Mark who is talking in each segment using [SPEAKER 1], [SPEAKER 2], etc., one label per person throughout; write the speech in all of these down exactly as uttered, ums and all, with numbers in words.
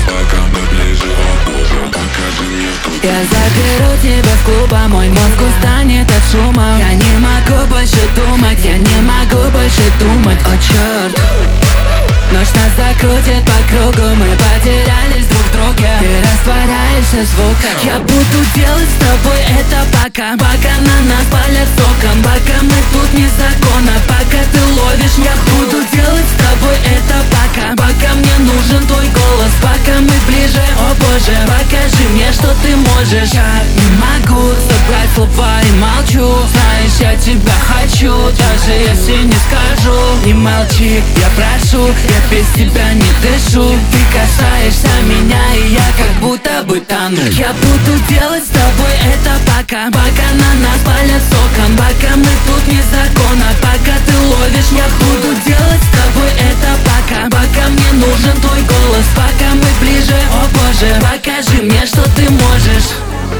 [SPEAKER 1] пока мы ближе, о боже, покажи мне, что ты.
[SPEAKER 2] Я заберу тебя в клуб, а мой мозг устанет от шума. Я не могу больше думать, я не могу больше думать, о черт. Ночь нас закрутит по кругу, мы потерялись друг в друге. Ты растворяешься в звуках. Я буду делать с тобой это пока, пока на нас палят соком, пока мы тут не закона, пока ты ловишь. Я буду делать с тобой это пока, пока мне нужен твой голос, пока мы ближе, о боже, покажи мне, что ты можешь. Я не могу собрать слова и молчу. Знаешь, я тебя хочу, даже если не скажу. Не молчи, я прошу, я без тебя не дышу. Ты касаешься меня, и я как будто бы тону. Я буду делать с тобой это пока, пока на нас палят соком, пока мы тут не закона, пока ты ловишь. Я буду делать с тобой это пока, пока мне нужен твой голос, пока мы ближе, о боже, покажи мне, что ты можешь.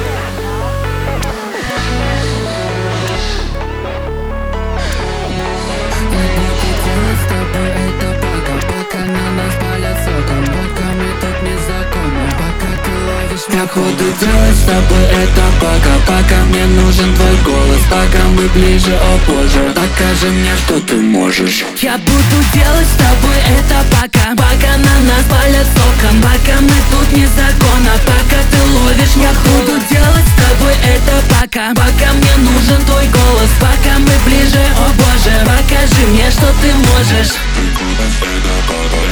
[SPEAKER 2] Я буду делать с тобой это пока, пока мне нужен твой голос, пока мы ближе, о боже, покажи мне, что ты можешь. Я буду делать с тобой это пока, пока на нас палят соком, пока мы тут не закона, пока ты ловишь. Я буду делать с тобой это пока, пока мне нужен твой голос, пока мы ближе, о боже, покажи мне, что ты можешь.
[SPEAKER 1] Ты куда это пока.